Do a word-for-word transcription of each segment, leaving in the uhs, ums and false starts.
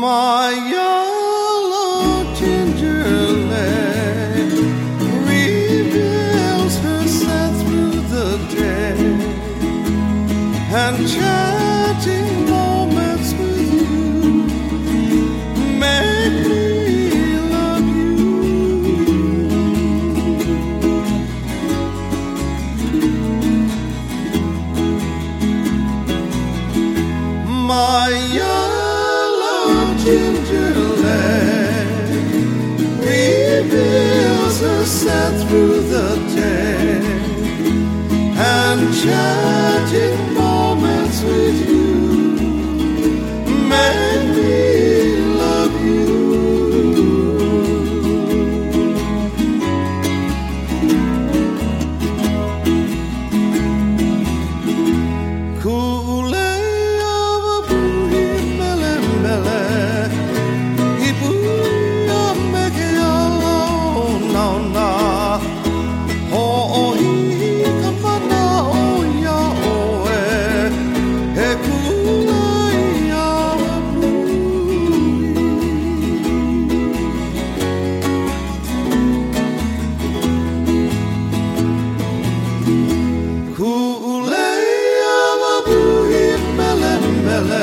My yellow ginger leg reveals herself through the day, and chatting moments with you make me love you. My yellow ginger leg reveals herself through the day, and chatting moments with you make me love you. Kule ava puhi mele mele, ipuya meke ala na na, ho ohi kamana o ya oe, he kule ava puhi. Kule ava puhi mele mele,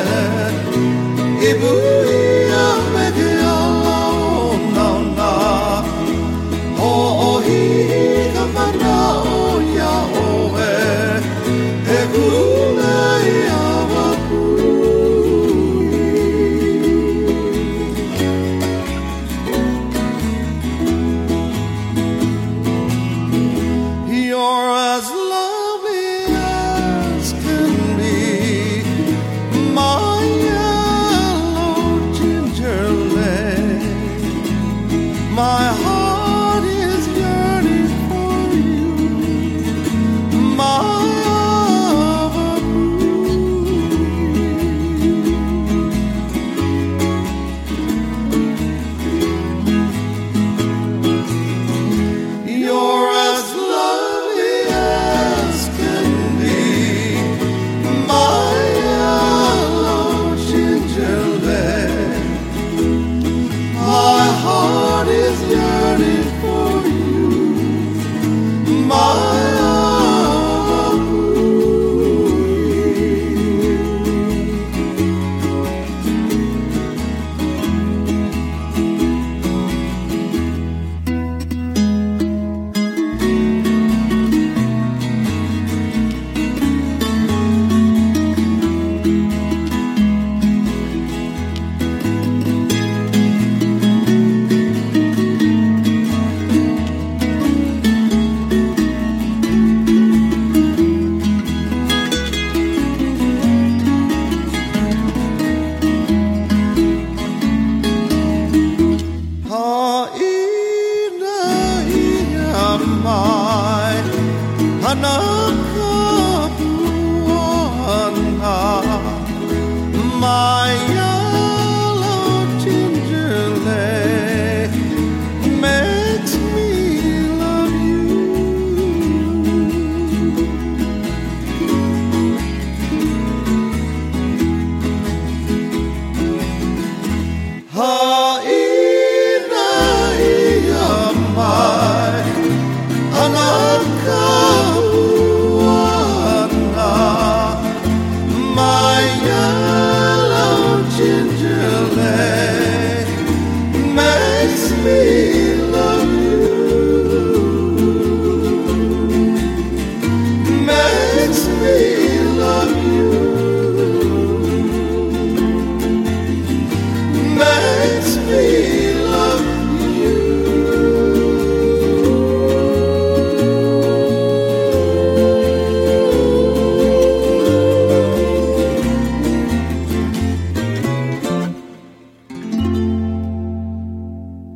ipuya meke ala na na, ho ohi kamana o ya oe, he kule ava puhi. You're as lovely as can be, my yellow ginger leg. My heart is yearning for you, my ava puhi. You're as lovely as can be, my yellow ginger leg. My heart is yearning for you, my ava puhi. Haina ia mai hanakapuana, my yellow ginger leg makes me love you. Haina ia mai hanakapuana, my yellow ginger leg makes me love you, makes me